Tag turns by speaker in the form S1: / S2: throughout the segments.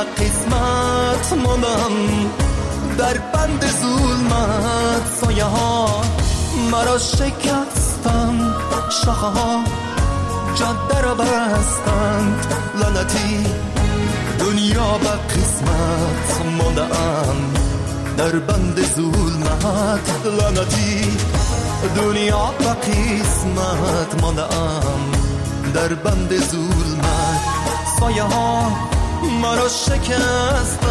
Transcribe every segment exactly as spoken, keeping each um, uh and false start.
S1: قسمت ماندم در بند ظلمت، سایه ها مرا شکستند، شاخه ها جاده را بستند، لعنتی دنیا به قسمت ماندم در بند ظلمت، لعنتی دنیا به قسمت ماندم در بند ظلمت، سایه ها مرا شکستند.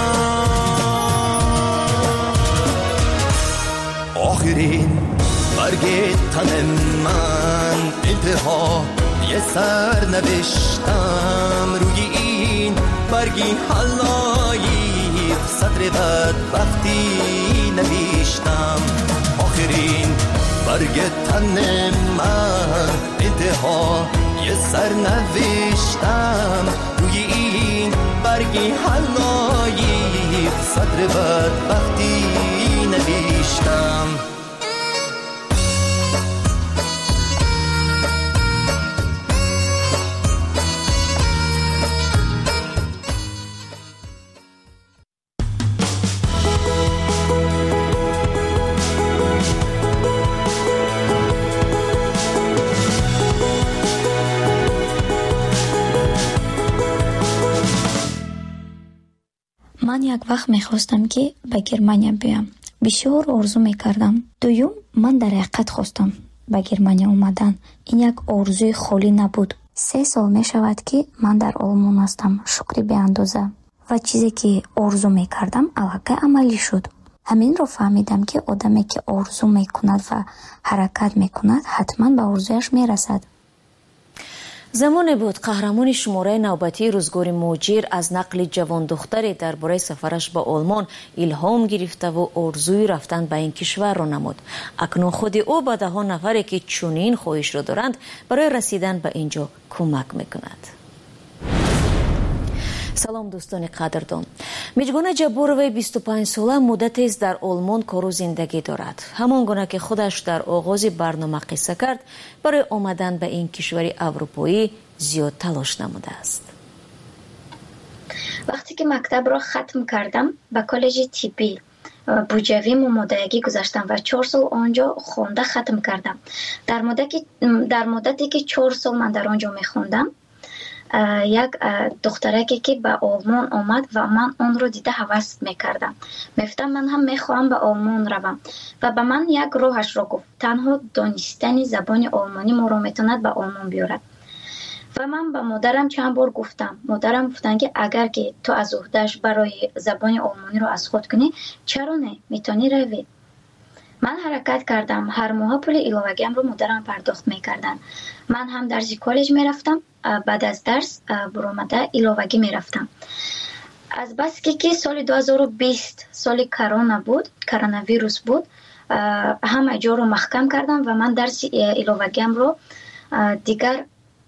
S1: آخرین برگ تن من انتها یه سر نوشتم، روی این برگی حلایی صدر بدبختی نوشتم. آخرین برگ تن من انتها یه سر نوشتم، روی این برگی حلایی صدر بدبختی نوشتم.
S2: من یک وقت میخواستم که به گرمانیا بیام. بسیار آرزو میکردم. دوم من در حقیقت خواستم به گرمانیا اومدن. این یک آرزوی خالی نبود. سه سال میشود که من در آلمان هستم. شکری به اندازه. و چیزی که آرزو میکردم الحقیقت عملی شد. همین رو فهمیدم که آدمی که آرزو میکند و حرکت میکند حتما به آرزویش میرسد.
S3: زمانی بود قهرمان شماره نوبتی روزگار موجیر از نقل جوان دختری درباره سفرش به آلمان الهام گرفته و آرزوی رفتن به این کشور را نمود. اکنون خود او به ده ها نفری که چنین خواهش را دارند برای رسیدن به اینجا کمک میکند. سلام دوستان قدردان. میجگونه جبوروی بیست و پنج ساله مدتی است در آلمان کار و زندگی دارد. همان گونه که خودش در آغاز برنامه قصه کرد، برای آمدن به این کشور اروپایی زیاد تلاش نموده است.
S2: وقتی که مکتب را ختم کردم به کالج طبی بوجوی ممادگی گذاشتم و چهار سال آنجا خونده ختم کردم. در مدتی در مدتی که چهار سال من در آنجا میخوندم، یک دخترکی که به آلمان آمد و من آن رو دیده هوس میکردم. میفتم من هم میخواهم به آلمان روم و به من یک راهش را گفت. تنها دانستن زبان آلمانی ما را میتواند به آلمان بیارد. و من به مادرم چند بار گفتم. مادرم گفتن که اگر که تو از عهده‌اش برای زبان آلمانی رو از خود کنی، چرا نه؟ میتونی روی. من حرکت کردم. هر ماه پول ایلاوگیم رو مادرم پرداخت میکردن. من هم درس کالج میرفتم. بعد از درس برآمده ایلاوگی میرفتم. از بس که که سال دو هزار و بیست سال کرونا بود، کرونا ویروس بود، همه جا رو محکم کردم و من درس ایلاوگیم رو دیگر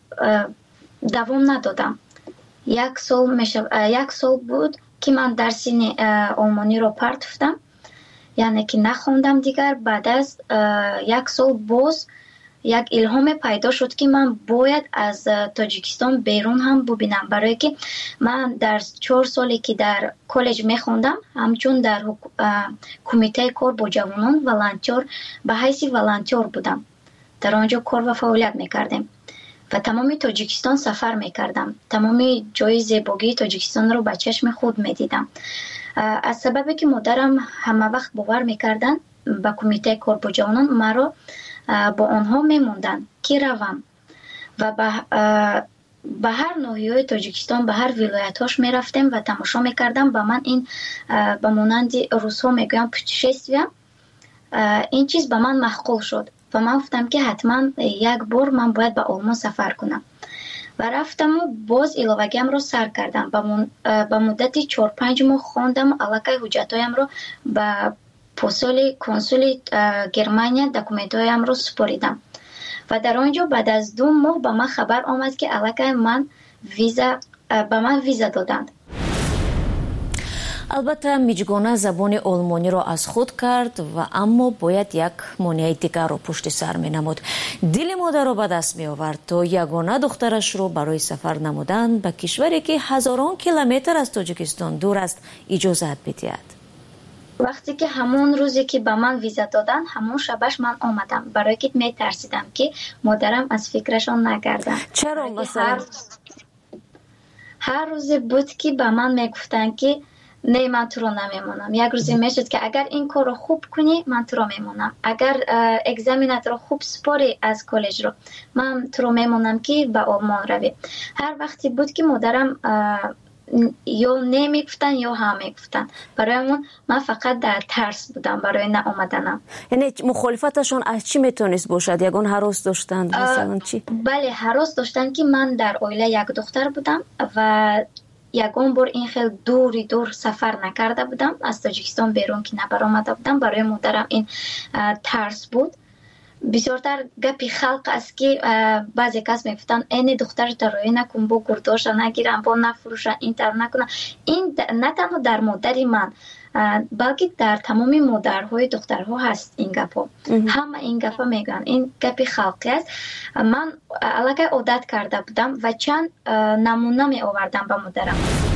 S2: دوام ندادم. یک سال میشه یک سال بود که من درس آلمانی رو پرت کردم، یعنی که نخوندم دیگر. بعد از یک سال باز یک الهام پیدا شد که من باید از تاجیکستان بیرون هم ببینم، برای که من در چهار سالی که در کالج میخوندم همچون در کمیته کار با جوانان ولنتیر به حیث ولنتیر بودم. در آنجا کار و فعالیت میکردیم و تمام تاجیکستان سفر میکردم. تمام جای زیبایی تاجیکستان رو به چشم خود میدیدم. از سببی که مادرم همه وقت باور میکردن به کمیته کار با جوانان، مرا با آنها میموندن که روم و به به هر ناحیه تاجیکستان، به هر ولایتاش میرفتیم و تماشا میکردم. به من این به مانند روس‌ها میگویم پوتشستویا، این چیز به من معقول شد و من گفتم که حتما یک بار من باید به آلمان سفر کنم و رفتم و باز ایلاوگیم رو سر کردم. به مدتی چهار پنج ماه خواندم. الکی حجتایم رو به پستال کنسول گرمانیا دکومنتایم رو سپاریدم و در آنجا بعد از دو ماه به من خبر آمد که الکی من ویزا به من ویزا دادند.
S3: البته میجگانه زبان آلمانی را از خود کرد و اما باید یک مانع دیگر را پشت سر می نمود. دل مادر را به دست می آورد تا یگانه دخترش را برای سفر نمودن به کشوری که هزاران کیلومتر از تاجیکستان دور است اجازت بدهد.
S2: وقتی که همون روزی که به من ویزا دادن همون شبش من آمدم، برای که می ترسیدم که مادرم از فکرشان نگردن.
S3: چرا مثلا؟
S2: هر, هر روز بود که به من می گفتن که نه من تو رو نمیمونم. یک روزی میشد که اگر این کار رو خوب کنی من تو رو میمونم، اگر اگزامینات رو خوب سپاری از کالج رو من تو رو میمونم که به آلمان روی. هر وقتی بود که مادرم یا نمیگفتن یا هم میگفتن، برایمون من فقط در ترس بودم برای نه آمدنم.
S3: یعنی مخالفتشون از چی میتونست باشد؟ یگان هراس داشتن مثلا چی؟
S2: بله هراس داشتن که من در عائله یک دختر بودم و یگان بار این خیلی دوری دور سفر نکرده بودم، از تاجیکستان بیرون که نبر آمده بودم. برای مادرم این ترس بود. بسیارتر گپی خلق است که بعضی کس میگفتن این دختر تروی نکن، با گرداش نگیرن، با نفروشن، این تر نکنن. این نه تنها در مادری من بلکه در تمامی مادرهای دخترها هست این گپا. همه این گپا میگن، این گپی خلقی است. من علاقه عادت کرده بودم و چند نمونه می آوردم به مادرم.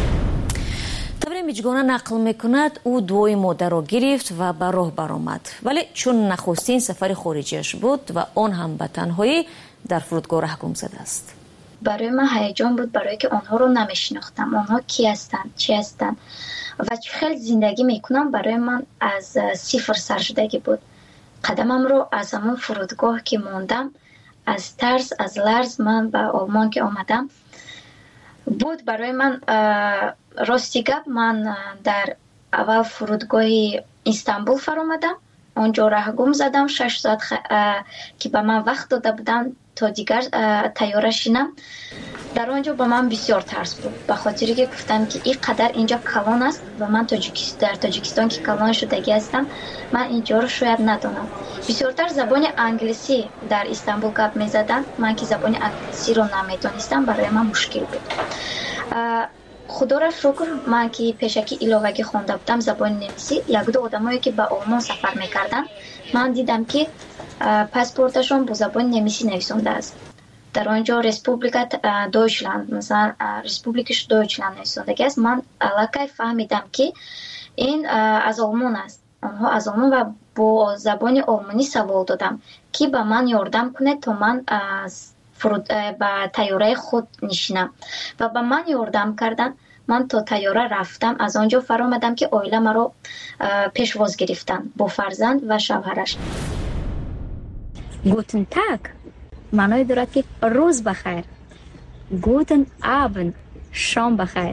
S3: طبری میجگانه نقل میکند او دوی مادر را گرفت و به راه برآمد، ولی چون نخستین سفر خارجیش بود و آن هم به تنهایی در فرودگاه ره گم زده است.
S2: برای من هیجان بود، برای که آنها رو نمیشناختم. آنها کی هستند، چی هستند و چه خیلی زندگی میکنم. برای من از صفر سر شدگی بود. قدمم رو از همون فرودگاه که موندم، از ترس از لرز من به آلمان که آمدم بود. برای من راستی گپ من در اول فرودگاه استانبول فرآمدم، اونجا راه گم زدم. شش ساعت خ... که به من وقت داده بودن تا دیگر تیاره شینم. در اونجا به من بسیار ترس بود، به خاطری که گفتم که این قدر اینجا کلان است و من تاجیکستان در تاجیکستان که کلان شدگی هستم، من اینجا رو شاید ندانم. بسیارتر زبان انگلیسی در استانبول گپ میزدن، من که زبان انگلیسی رو نمیدونستم، برای من مشکل بود. خدا را شکر من که پیشکی ایلاوگی خونده بودم زبان نمیسی، یک دو آدمایی که به آلمان سفر میکردن من دیدم که پاسپورتشون با زبان نمیسی نویسنده است. در آنجا رسپوبلیکت دویچلند، مثلا رسپوبلیکش دویچلند نویسنده است. من علاقه فهمیدم که این از آلمان است. آنها از آلمان و با زبان آلمانی سوال دادم که به من یاردم کنه تا من از فرود به تیاره خود نشینم و به من یاردم کردن. من تا تیاره رفتم، از آنجا فرآمدم که عائله مرا پیشواز گرفتن با فرزند و شوهرش.
S4: گوتن تاگ معنای دارد که روز بخیر. گوتن آبند شام بخیر.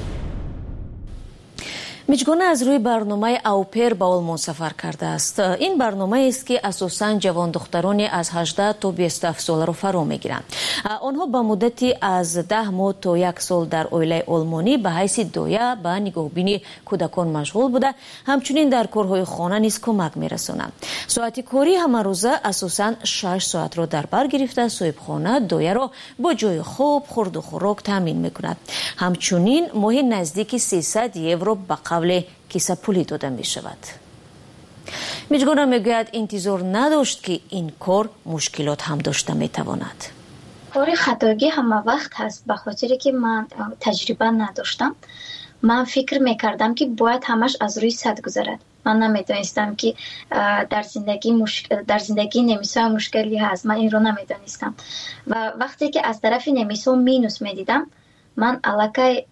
S3: میجگانه از روی برنامه اوپر به آلمان سفر کرده است. این برنامه است که اساساً جوان دخترانی از هجده تا بیست و هفت ساله را فرا میگیرند. آنها به مدتی از ده ماه تا یک سال در عائله آلمانی به حیث دایه به نگاهبینی کودکان مشغول بوده، همچنین در کارهای خانه نیز کمک میرسانند. ساعت کاری همه روزه اساساً شش ساعت را در بر گرفته صاحبخانه دایه را با جای خواب، خورد و خوراک تامین میکند. همچنین ماهی نزدیک سیصد یورو به قبل کیسه پولی داده می شود. میجگانه میگوید انتظار نداشت که این کار مشکلات هم داشته می تواند.
S2: کار خطاگی همه وقت هست، به خاطری که من تجربه نداشتم. من فکر میکردم که باید همش از روی صد گذرد. من نمیدانستم که در زندگی مشکل در زندگی نمیسا مشکلی هست. من این رو نمیدانستم و وقتی که از طرف نمیسا مینوس میدیدم، من علاقه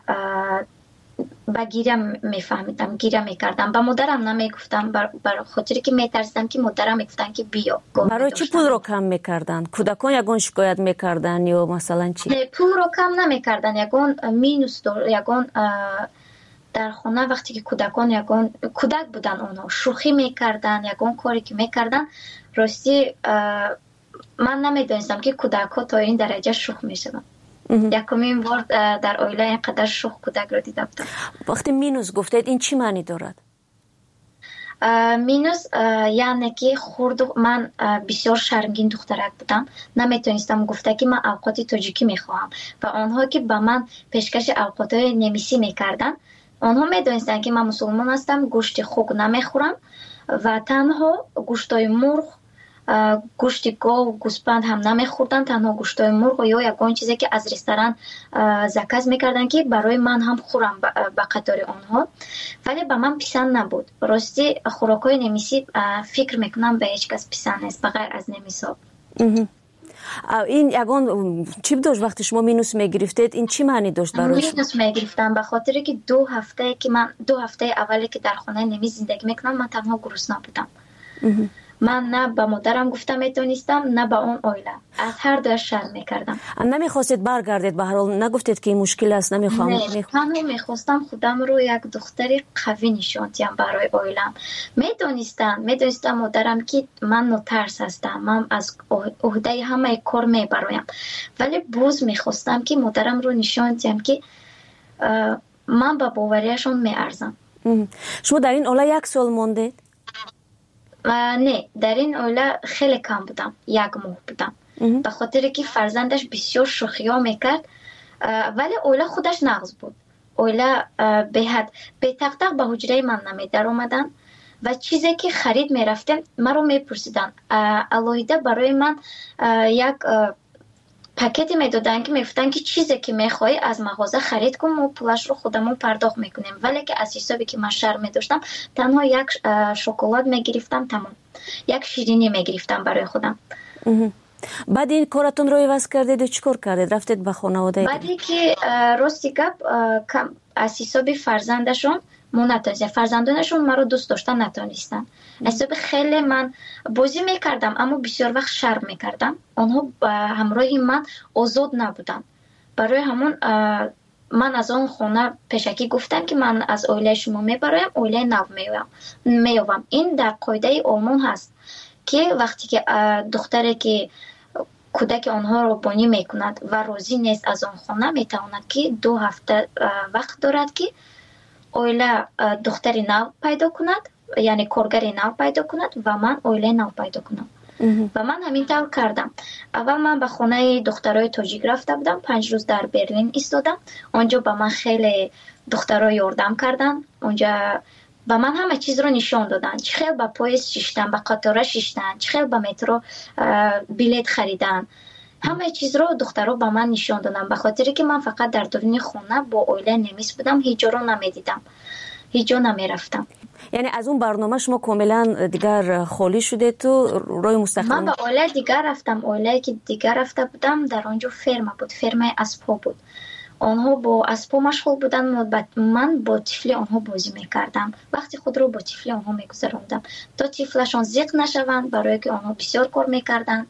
S2: با گیرم میفهمیدم، گیرم میکردم. با مادرم نمیگفتم، برای خاطری که میترسیدم که مادرم میگفتن که بیا.
S3: برای چی پول رو کم میکردن؟ کودکان یگان شکایت میکردن یا مثلا چی؟
S2: نه، پول رو کم نمیکردن، یگان مینوس دار، یگان در خونه وقتی که کودکان یگان کودک بودن، اونا شوخی میکردن، یگان کاری که میکردن. راستی من نمیدونستم که کودک ها تا این درجه شوخ میشدن. یکمین بار در عائله اینقدر شوخ کودک رو دیده بودم.
S3: وقتی مینوس گفتید این چی معنی دارد؟
S2: مینوس یعنی که خورد. من بسیار شرمگین دخترک بودم، نمیتونستم گفته که من اوقات تاجیکی میخواهم و آنها که به من پیشکش اوقات نمیسی میکردن آنها میدونستند که من مسلمان هستم، گوشت خوک نمیخورم و تنها گوشتای مرغ، گوشت گاو و گوسفند هم نمیخوردن، تنها گوشتای مرغ یا یگان چیزی که از رستوران زکات میکردن که برای من هم خورم به قطار آنها، ولی به من پسند نبود. راستی خوراکای نمیسی فکر میکنم به هیچ کس پسند نیست بغیر از نمیسا.
S3: این یگان چی داشت وقتی شما مینوس میگرفتید؟ این چی معنی داشت برای شما؟
S2: مینوس میگرفتم به خاطر که دو هفته که من دو هفته اولی که در خانه نمی زندگی میکنم من تنها گرسنه بودم. من نه به مادرم گفتم میتونستم نه به اون اویله، از هر دو شرم میکردم.
S3: نمیخواستید برگردید؟ به هر حال نگفتید که این مشکل است نمیخوام؟
S2: نه، تنها میخواستم خودم رو یک دختری قوی نشون دهم برای اویلم. میدونستم میدونستم مادرم که من نترس هستم، من از عهده همه کار میبرایم، ولی باز میخواستم که مادرم رو نشون دهم که من به باوریشون میارزم.
S3: شما در این اوله یک سال موندید؟
S2: نه، در این اوله خیلی کم بودم، یک ماه بودم، به خاطر که فرزندش بسیار شوخی‌ها میکرد، ولی اوله خودش نغز بود. اوله به حد به تق به حجره من نمی در اومدن و چیزی که خرید میرفتم مرا میپرسیدن. الهیده برای من یک پاکتی میدادن که میفتن که چیزی که میخوای از مغازه خرید کن و پولش رو خودمون پرداخت میکنیم، ولی که از حسابی که من شرم میداشتم تنها یک شکلات میگرفتم، تمام یک شیرینی میگرفتم برای خودم.
S3: بعد این کارتون رو عوض کردید و چیکار کردید؟ رفتید به خانواده؟
S2: بعدی که راستی گپ از حسابی فرزندشون مو نتونستن، فرزندانشون مرا دوست داشتن نتونستن. حساب خیلی من بازی میکردم اما بسیار وقت شرم میکردم، آنها همراه من آزاد نبودن. برای همون من از اون خونه پیشکی گفتم که من از اویله شما میبرایم، اویله نو میوام. این در قاعده آلمان هست که وقتی که دختری که کودک آنها رو بانی میکند و راضی نیست از آن خانه، میتواند که دو هفته وقت دارد که اویله دختری نو پیدا کند، یعنی کارگری نو پیدا کند و من اویله نو پیدا کنم. و من همین طور کردم. اول من به خانه دخترای تاجیک رفته بودم، پنج روز در برلین ایستادم. آنجا به من خیلی دخترای یاردم کردن، اونجا به من همه چیز رو نشان دادن، چه خیلی به پاییز شیشتن، به قطاره شیشتن، چه خیلی به مترو بلیت خریدن، همه چیز رو دخترها به من نشان دادن. به خاطر که من فقط در درون خونه با اویله نمیس بودم، هیچ جا رو نمیدیدم، هیچ جا نمیرفتم.
S3: یعنی از اون برنامه شما کاملا دیگر خالی شده تو روی مستقل؟
S2: من به اویله دیگر رفتم. اویله که دیگر رفته بودم در آنجا فرما بود، فرمای اسبا بود. آنها با اسبا مشغول بودن، من با طفلی آنها بازی میکردم. وقتی خود رو با طفلی آنها میگذراندم تا طفلشان زیق نشوند، برای که آنها بسیار کار میکردن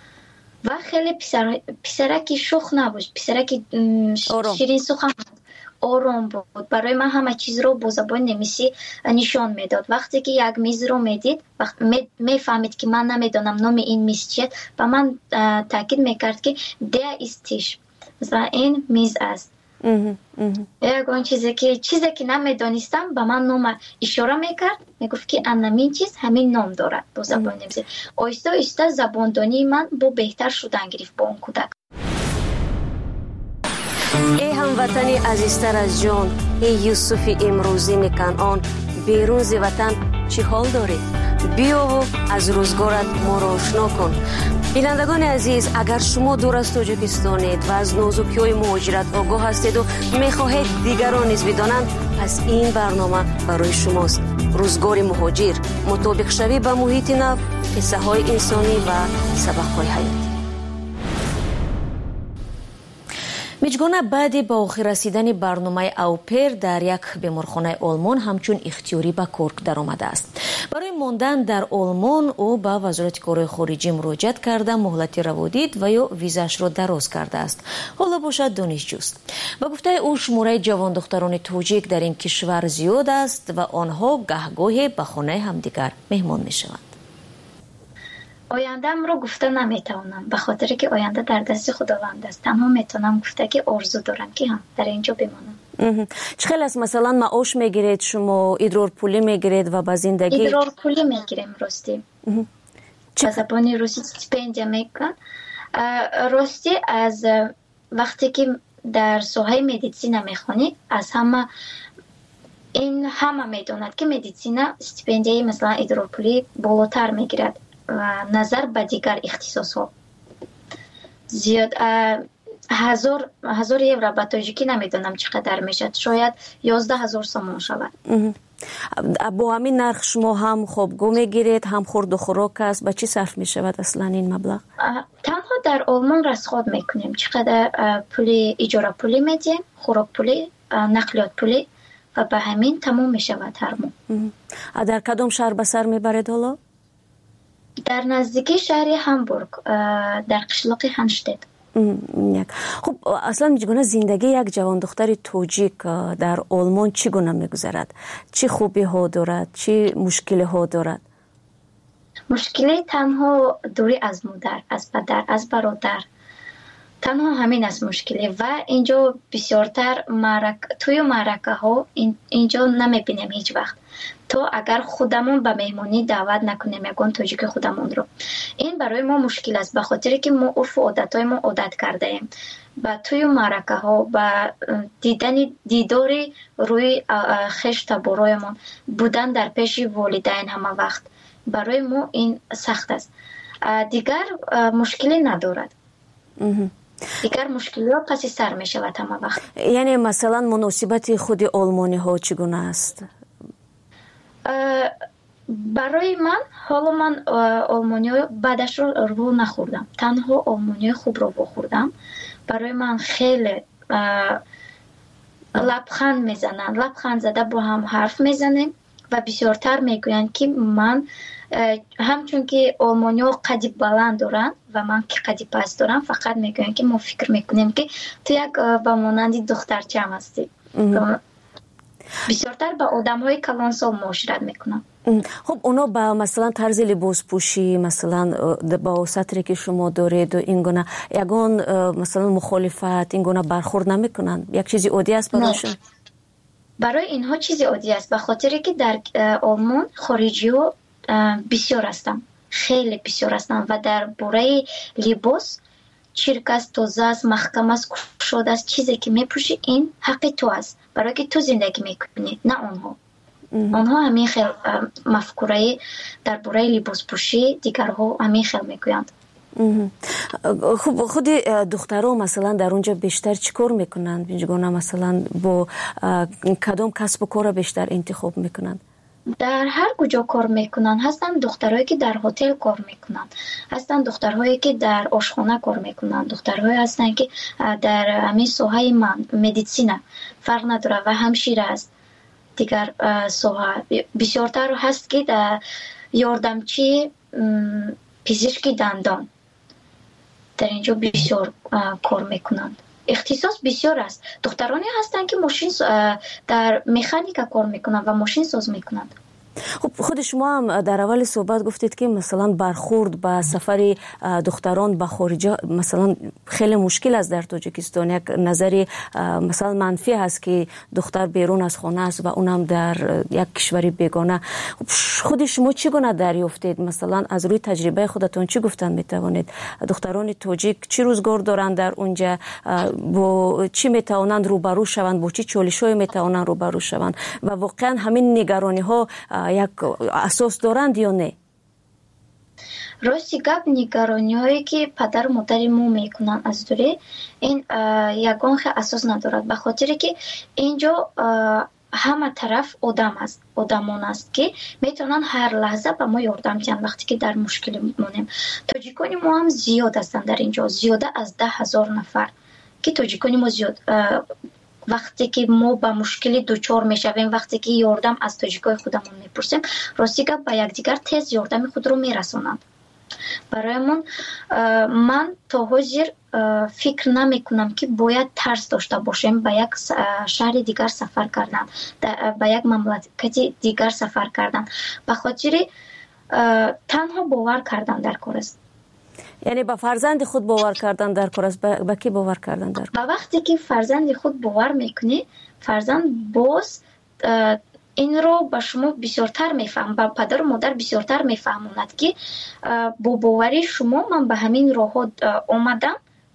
S2: و خیلی پسر پسرکی شوخ نبود، پسرکی شیرین سخن آرام بود. برای من همه چیز رو با زبان نمیسی نشان میداد. وقتی که یک میز رو میدید، وقت میفهمید که من نمیدونم نام این میز چیه، و من تاکید میکرد که ده استیش و این میز است. یگان چیزی که چیزی که نمیدونستم به من نام اشاره میکرد، میگفت که همین چیز همین نام دارد با زبان نمیسی. آیسته آیسته زباندانی من با بهتر شدن گرفت با اون کودک.
S3: ای هموطنی عزیزتر از جان، ای یوسف امروزی میکنان، بیرون ز وطن چی حال داری؟ بیا و از روزگارت ما را آشنا کن. بینندگان عزیز، اگر شما دور از تاجیکستانید و از نازکی‌های مهاجرت آگاه هستید و میخواهید دیگران نیز بدانند، پس این برنامه برای شماست. روزگار مهاجر، مطابق شوی به محیط نو، قصه های انسانی و سبق های حیاتی. میجگونه بعد با آخر رسیدن برنامه اوپر در یک بیمارخانه آلمان همچون اختیاری به کار در آمده است. برای ماندن در آلمان او به وزارت کارهای خارجی مراجعت کرده مهلت روادید و یا ویزاش را دراز کرده است. حالا باشد دانشجوست. با گفته او شماره جوان دختران تاجیک در این کشور زیاد است و آنها گهگاهی به خانه همدیگر مهمان میشوند.
S2: آینده‌ام رو گفته نمیتونم، به خاطر که آینده در دست خداوند است. تنها میتونم گفته که آرزو دارم که هم در اینجا بمانم.
S3: چقدر است مثلا معاش میگیرید شما؟ ادرار پولی میگیرید و با زندگی؟
S2: ادرار پولی میگیریم راستی. از زبان روسی استیپندیا میگن. راستی از وقتی که در ساحه مدیسین میخونید، از همه این همه میدوند که مدیسینا استیپендیای مثلا ادراپولی بالاتر میگیرد نظر به دیگر اختصاص ها. زیاد هزار هزار یورو به تاجیکی نمیدونم چقدر میشد، شاید یازده هزار سومون شود.
S3: با همین نرخ شما هم خوابگاه میگیرید، هم خورد و خوراک است، به چی صرف میشود اصلا این مبلغ؟
S2: تنها در آلمان رصد میکنیم چقدر پولی اجاره پولی میدیم، خوراک پولی، نقلیات پولی و به همین تمام میشود هر ماه.
S3: در کدام شهر به سر میبرید حالا؟
S2: در نزدیکی شهر هامبورگ، در قشلاق هانشتت.
S3: خب اصلا چگونه زندگی یک جوان دختر توجیک در آلمان چگونه میگذرد؟ چی خوبی ها دارد؟ چی مشکلی ها دارد؟
S2: مشکلی تنها دوری از مادر، از پدر، از برادر، تنها همین است مشکلی. و اینجا بسیارتر معرک توی معرکه ها اینجا نمیبینیم هیچ وقت. تو اگر خودمون به مهمونی دعوت نکنیم یگان توجیک خودمون رو، این برای ما مشکل است، به خاطر که ما عرف و عادت های ما عادت کرده ایم با توی معرکه ها با دیدن دیداری روی خشت برایمون بودن در پیش والدین همه وقت، برای ما این سخت است. دیگر مشکلی ندارد. دیگر مشکلی ها پس سر می شود همه وقت.
S3: یعنی مثلا مناسبت خود آلمانی ها چگونه است؟
S2: برای من حالا من آلمانی بعدش رو رو نخوردم، تنها آلمانی خوب رو بخوردم. برای من خیلی لبخند میزنن، لبخند زده با هم حرف میزنیم و بسیارتر میگویند که من همچون که آلمانی ها قدی بلند دارن و من که قدی پست دارم، فقط میگویند که ما فکر میکنیم که تو یک با مانندی دخترچه هم هستی. بسیارتر با آدم های کلانسال معاشرت میکنن.
S3: خب اونا با مثلا طرز لباس پوشی، مثلا با سطری که شما دارید و این گونه یگان مثلا مخالفت این گونه برخورد نمیکنن؟ یک چیزی عادی است برایشون؟
S2: برای اینها چیزی عادی است، به خاطر که در آلمان خارجی ها بسیار هستن، خیلی بسیار هستن و در باره لباس چرک است، تازه است، محکم است، کشاده است. چیزی که میپوشی این حق تو است، برای که تو زندگی میکنی، نه آنها. آنها همین خیلی مفکوره در باره لباس پوشی دیگرها همین خیلی میگویند.
S3: خب خود دخترها مثلا در اونجا بیشتر چیکار میکنند؟ بینجگونه مثلا با کدام کسب و کار بیشتر انتخاب میکنند؟
S2: در هر کجا کار میکنن. هستن دخترهایی که در هتل کار میکنن، هستن دخترهایی که در آشخانه کار میکنن، دخترهایی هستن که در همین ساحه من مدیسینا فرق نداره و همشیره است. دیگر ساحه بسیارتر هست که در یاردمچی پزشکی دندان در اینجا بسیار کار میکنن. اختصاص بسیار است. دخترانی هستند که ماشین در مکانیکا کار میکنن و ماشین ساز میکنن.
S3: خب خود شما هم در اول صحبت گفتید که مثلا برخورد با سفر دختران به خارج مثلا خیلی مشکل است در تاجیکستان. یک نظری مثلا منفی هست که دختر بیرون از خانه است و اونم در یک کشور بیگانه. خود شما چگونه دریافتید؟ مثلا از روی تجربه خودتون چی گفتن میتوانید؟ دختران تاجیک چی روزگار دارند در اونجا؟ با چی میتوانند روبرو شوند؟ با چی چالش‌های میتوانند روبرو شوند؟ و واقعا همین نگرانی ها یک اساس دارند یا نه؟
S2: راستی گپ نگرانی هایی که پدر و مادر ما میکنن از دوره این یگان خیلی اساس ندارد، به خاطر که اینجا همه طرف آدم است، آدمان است که میتونن هر لحظه به ما یاردم کنن وقتی که در مشکل مونیم. تاجیکانی ما هم زیاد هستن در اینجا، زیاده از ده هزار نفر که تاجیکانی ما زیاد وقتی که ما با مشکلی دوچار میشویم، وقتی که یاردم از تاجیکای خودمون میپرسیم، راستی که با یکدیگر تیز یاردم خود رو میرسونند. برایمون من تا حاضر فکر نمی کنم که باید ترس داشته باشیم به یک شهر دیگر سفر کردن، به یک مملکت دیگر سفر کردن، به خاطر تنها باور کردن در کار است.
S3: یعنی با فرزند خود باور کردن در کار است. با کی باور کردن در کار؟
S2: با وقتی که فرزند خود باور میکنی، فرزند باز این رو با شما بسیارتر میفهم، با پدر و مادر بسیارتر میفهموند که با باوری شما من به همین راه آمدم،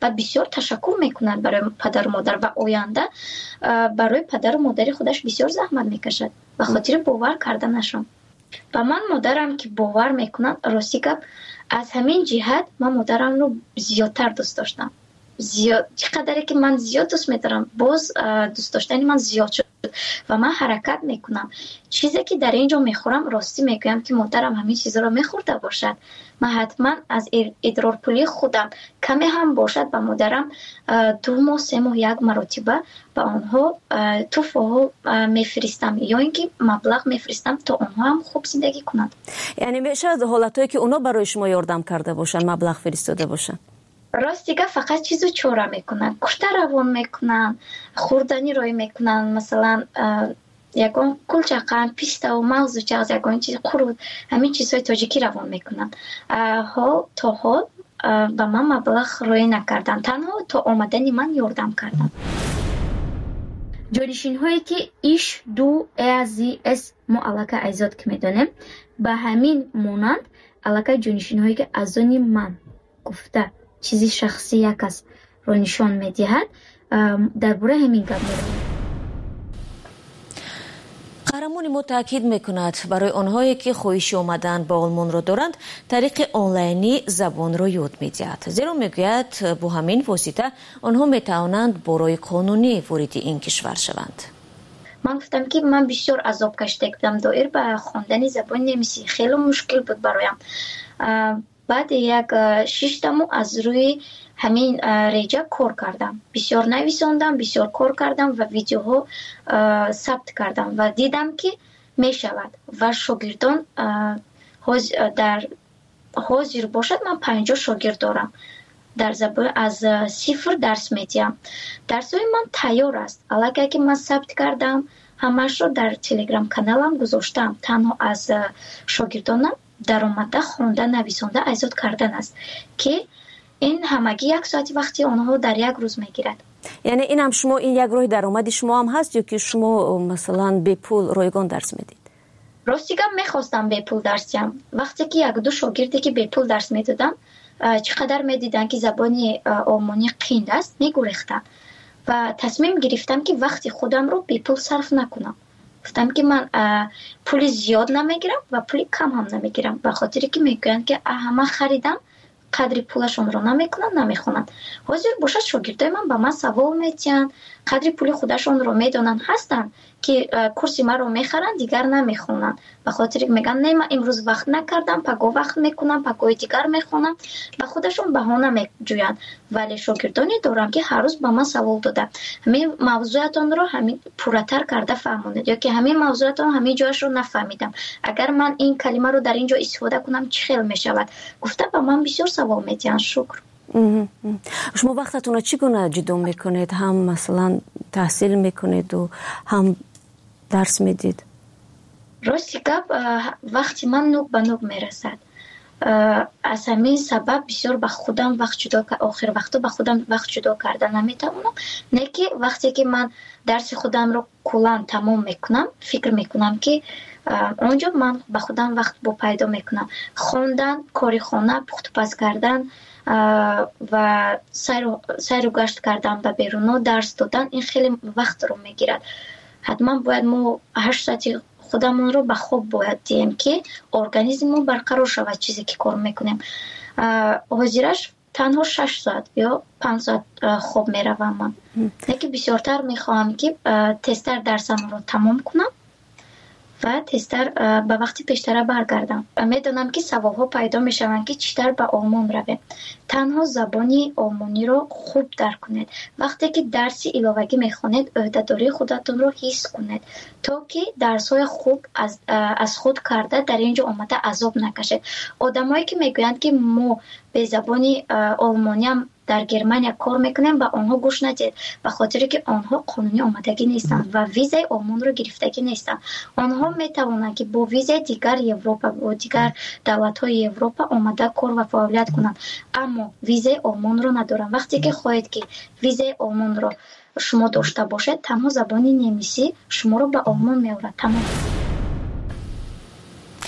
S2: و بسیار تشکر میکنند برای پدر و مادر و آینده برای پدر و مادر خودش بسیار زحمت میکشد به خاطر باور کردنشان. و من مادرم که باور میکنم راستی گپ از همین جهت من مادرم رو زیادتر دوست داشتم. زیاد چقدر که من زیاد دوست می‌دارم باز دوست داشتن من زیاد شد و من حرکت میکنم. چیزی که در اینجا میخورم راستی میگویم که مادرم همین چیزا رو میخورده باشد. من حتما از ادرارپولی خودم کمی هم باشد به مادرم دو ماه سه ماه یک مرتبه به آنها تحفه ها میفرستم یا اینکه مبلغ میفرستم تا آنها هم خوب زندگی کنند.
S3: یعنی میشه حالتایی که اونا برای شما یاردم کرده باشن مبلغ فرستاده باشن؟
S2: راست دیگه فقط چیزو چوره میکنن، کشته روان میکنن، خوردنی روی میکنن، مثلا یکان کلچقن پیستا و موز و چغز یکان چیز قرود همین چیزهای تاجیکی روان میکنن. ها تا ها به من مبلغ روی نکردن، تنها تا آمدنی من یاردم کردن. جانشین هایی که ایش دو ازی اس ما علاقه ایزاد که میدونیم به همین مونند علاقه جانشین هایی که از آنی من گفته چیزی شخصی یک کس رو نشان میدهد درباره همین گپ می‌رود.
S3: قهرمان ما تاکید میکند برای آنهایی که خواهش آمدن به آلمان را دارند طریق آنلاینی زبان را یاد میدهد، زیرا میگوید با همین واسطه آنها میتوانند برای قانونی وارد این کشور شوند.
S2: من گفتم که من بسیار عذاب کشیده بودم دایر به خواندن زبان نمیسی، خیلی مشکل بود برایم. بعد یک شش ماه از روی همین ریجا کار کردم، بسیار نویساندم، بسیار کار کردم و ویدیوها ثبت کردم و دیدم که می شود و شاگردان در حاضر باشد. من پنجاه شاگرد دارم در زبان از صفر درس میدیم. درسای من تیار است، علاقه که من ثبت کردم همش رو در تلگرام کانالم گذاشتم. تنها از شاگردانم در آمده خوانده نویسانده ایجاد کردن است که این همگی یک ساعتی وقتی آنها در یک روز میگیرد.
S3: یعنی این هم شما این یک راه درآمدی شما هم هست یا که شما مثلا به پول رایگان درس میدید؟
S2: راستیگه میخواستم به پول درس دهم. وقتی که یک دو شاگردی که به پول درس میدادم چقدر میدیدن که زبانی آلمانی قیند است میگریختن و تصمیم گرفتم که وقتی خودم رو به پول صرف نکنم. گفتم که من پول زیاد نمیگیرم و پول کم هم نمیگیرم به خاطر که میگن که همه خریدم قدری پولشون رو نمیکنن نمیخونن. حاضر باشد شاگردای من به من سوال میتین قدری پول خودشون رو میدونن هستن که کورسی من رو میخرن دیگر نمیخونن به خاطر که میگن نه من امروز وقت نکردم پگاه وقت میکنم پگاه دیگر میخونم به خودشون بهانه میجوین. ولی شاگردانی دارم که هر روز به من سوال داده همین موضوعتون رو همین پورتر کرده فهموندید یا که همین موضوعتون همین جایش رو نفهمیدم، اگر من این کلمه رو در اینجا استفاده کنم چه خیلی میشود. گفته به من بسیار سوال میتین. شکر.
S3: شما وقتتون رو چگونه جدا میکنید؟ هم مثلا تحصیل میکنید و هم درس میدید؟
S2: راستی گپ وقتی من نوک به نوک میرسد از همین سبب بسیار به خودم وقت جدا که آخر وقتا به خودم وقت جدا کردن نمیتونم. نه که وقتی که من درس خودم رو کلا تمام میکنم فکر میکنم که اونجا من به خودم وقت با پیدا میکنم. خواندن، کاری خانه، پخت و پز کردن و سیر و گشت کردن به بیرون درس دادن این خیلی وقت رو میگیرد. حتما باید ما هشت ساعتی خودمون رو به خواب باید دیم که ارگانیسممون برقرار شود چیزی که کار میکنیم. حاضرش تنها شش ساعت یا پنج ساعت خواب میروم من. نه که بسیارتر میخواهم که تستر درسم رو تمام کنم و تستر به وقتی پیشتر برگردم. میدونم که سوالها پیدا میشوند که چطور به آلمان رویم. تنها زبانی آلمانی رو خوب درک کنید. وقتی که درسی علاوه‌ای میخونید عهده‌داری خودتون رو حس کنید تا که درس‌های خوب از از خود کرده در اینجا اومده عذاب نکشید. آدمایی که میگویند که ما به زبانی آلمانی هم در گرمانیا کار میکنیم با آنها گوش ندید به خاطر که آنها قانونی آمدگی نیستند و ویزای آلمان رو گرفتگی نیستند. آنها میتوانند که با ویزای دیگر اروپا و دیگر دولت‌های اروپا آمده کار و فعالیت کنند اما ویزای آلمان رو ندارند. وقتی که خواهید که ویزای آلمان رو شما داشته باشید تنها زبانی نمیسی شما رو به آلمان میآورد. تمام.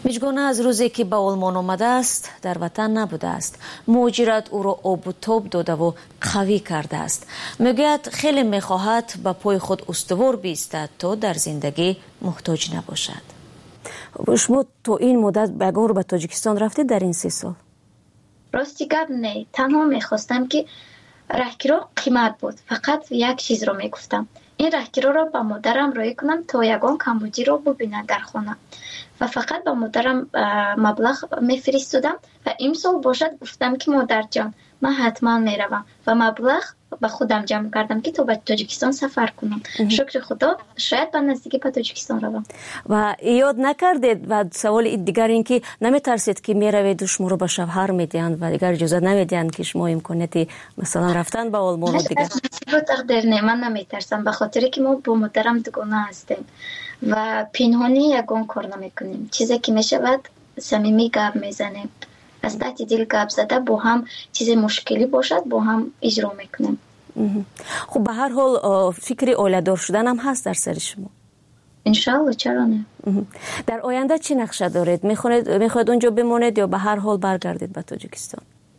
S3: میجگانه از روزی که به آلمان آمده است در وطن نبوده است. مهاجرت او را آب و تاب داده و قوی کرده است. میگوید خیلی میخواهد به پای خود استوار بایستد تا در زندگی محتاج نباشد. شما تو این مدت بگان رو به تاجیکستان رفتید در این سه سال؟
S2: راستی گپ نه، تنها میخواستم که راهگیرو قیمت بود. فقط یک چیز رو میگفتم، این راهگیرو رو با مادرم رای کنم تا یگان کمبودی رو ببیند در خانه و فقط با مادرم مبلغ میفرستادم و امسال باشد گفتم که مادر جان من حتما میروم و مبلغ با خودم جمع کردم که تا به تاجیکستان سفر کنم. شکر خدا شاید به نزدیکی به تاجیکستان روم.
S3: و یاد نکردید و سوال دیگر این که نمیترسید که میروید و شما رو به شوهر میدهند و دیگر اجازه نمیدهند که شما امکانیتی مثلا رفتن به آلمان و دیگر؟
S2: تقدیر نه، من نمیترسم به خاطر که ما با مادرم دوگانه هستیم و پنهانی یگان کار نمیکنیم. چیزی که میشود صمیمی گپ میزنیم، از تحت دل گپ زده با هم چیز مشکلی باشد با هم اجرا میکنیم.
S3: خب به هر حال فکر اولادار شدن هم هست در سر شما؟
S2: انشالله، چرا نه.
S3: در آینده چی نقشه دارید؟ میخواید میخواید اونجا بمانید یا به هر حال برگردید به تاجیکستان؟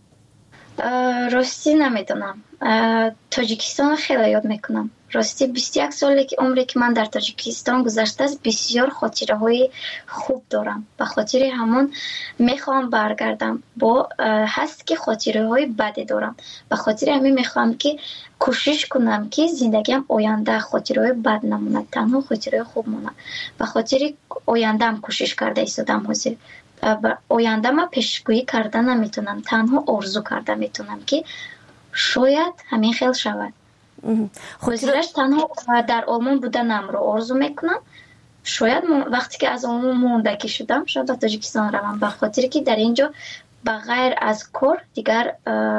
S2: راستی نمیدونم. تاجیکستان خیلی یاد میکنم. راستی بیست و یک سالی که عمری که من در تاجیکستان گذشته است بسیار خاطره های خوب دارم. به خاطر همون میخوام برگردم. با هست که خاطره های بدی دارم. به خاطر همین میخوام که کوشش کنم که زندگیم آینده خاطره های بد نمونه، تنها خاطره خوب مونه. به خاطر آینده هم کوشش کرده ایستادم حاضر. آینده ما پیشگویی کرده نمیتونم، تنها آرزو کرده میتونم که شاید همین خیل شود. خاطرش تنها در آلمان بودنم رو آرزو میکنم. شاید وقتی که از آلمان موندگی شدم شاید به تاجیکستان روم، به خاطر که در اینجا بغیر از کار دیگر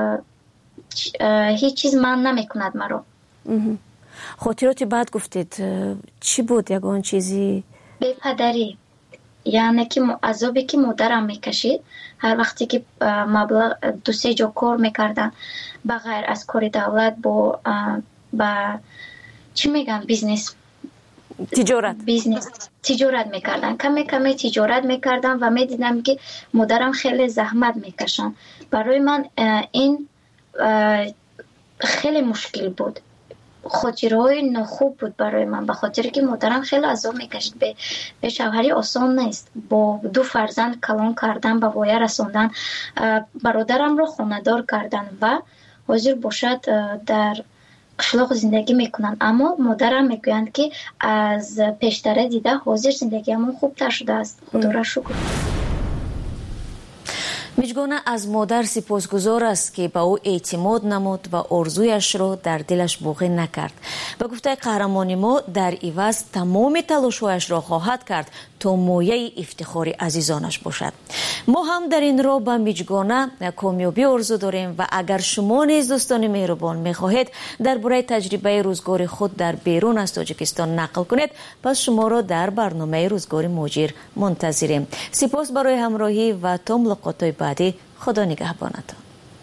S2: هیچ چیز من نمیکند مرا.
S3: خاطراتی بعد گفتید چی بود یگان چیزی؟
S2: بی‌پدری، یعنی که عذابی که مادرم میکشید هر وقتی که مبلغ دو سه جا کار میکردن بغیر از کار دولت با با چی میگم بیزنس
S3: تجارت
S2: بیزنس تجارت میکردن، کمی کمی تجارت میکردن و میدیدم که مادرم خیلی زحمت میکشن. برای من این خیلی مشکل بود، خاطرهای نخوب بود برای من، به خاطر که مادرم خیلی عذاب میکشید. به, به شوهری آسان نیست، با دو فرزند کلان کردن، به وایه رساندن، برادرم رو خانه‌دار کردن و حاضر باشد در قشلاق زندگی میکنن. اما مادرم میگویند که از پیشتره دیده حاضر زندگیمون خوب تر شده است. خدا را شکر.
S3: میجگانه از مادر سپاسگزار است که به او اعتماد نمود و آرزویش را در دلش باقی نکرد. به گفته قهرمان ما در عوض تمام تلاش‌هایش را خواهد کرد تا مایه افتخار عزیزانش باشد. ما هم در این راه به میجگانه کامیابی آرزو داریم و اگر شما نیز دوستان مهربان میخواهید درباره تجربه روزگار خود در بیرون از تاجیکستان نقل کنید، پس شما را در برنامه روزگار مهاجر منتظریم. سپاس برای همراهی و تا ملاقات‌های بعدی. خدا نگهبانتان.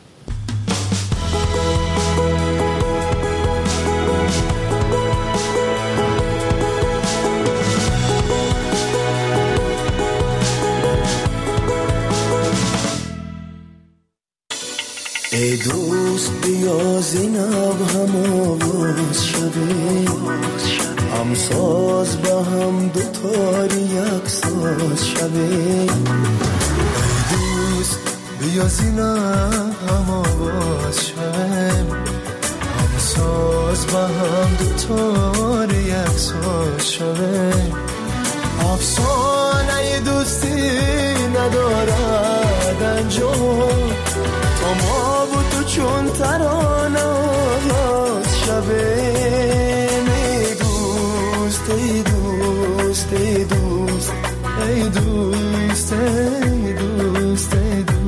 S1: ای دوست بیا زینب هم آواز شده، هم ساز با هم دوتاری یک ساز شده. ای دوست بیا زینب هم آواز شده، هم ساز با هم دوتاری یک ساز شده. افسانه دوستی ندارد انجام، تا ما بود تو چون ترانه آغاز شبه. ای دوست ای دوست ای دوست ای دوست ای دوست ای دوست.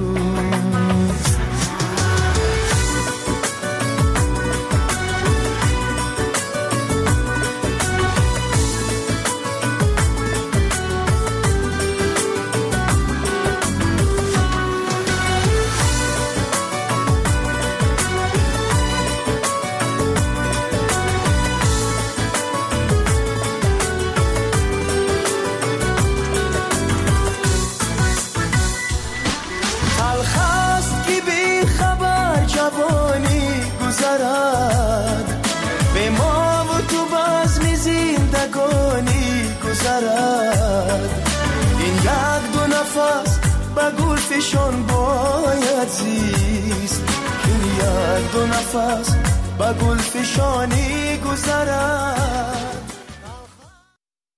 S1: ایشان باید زیست که یک دو نفس با گل فشانی گذرد.